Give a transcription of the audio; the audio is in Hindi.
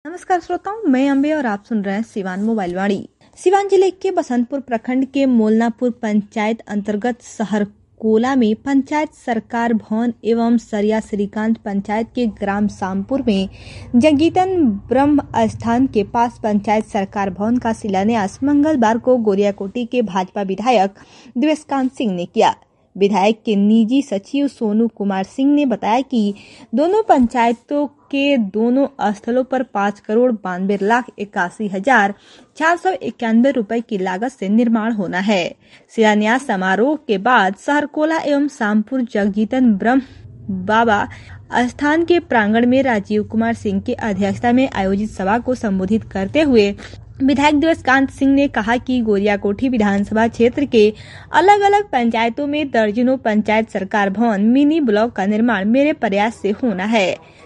नमस्कार श्रोताओं, मैं अम्बे और आप सुन रहे हैं सिवान मोबाइल वाणी। सिवान जिले के बसंतपुर प्रखंड के मोलनापुर पंचायत अंतर्गत शहर कोला में पंचायत सरकार भवन एवं सरिया श्रीकांत पंचायत के ग्राम शामपुर में जगीतन ब्रह्म स्थान के पास पंचायत सरकार भवन का शिलान्यास मंगलवार को गोरियाकोटी के भाजपा विधायक देवस्कांत सिंह ने किया। विधायक के निजी सचिव सोनू कुमार सिंह ने बताया कि दोनों पंचायतों के दोनों स्थलों पर 5,82,81,491 रुपए की लागत से निर्माण होना है। शिलान्यास समारोह के बाद शहरकोला एवं शामपुर जगजीतन ब्रह्म बाबा स्थान के प्रांगण में राजीव कुमार सिंह की अध्यक्षता में आयोजित सभा को संबोधित करते हुए विधायक देवस्कांत सिंह ने कहा कि गोरियाकोटी विधानसभा क्षेत्र के अलग अलग पंचायतों में दर्जनों पंचायत सरकार भवन मिनी ब्लॉक का निर्माण मेरे प्रयास से होना है।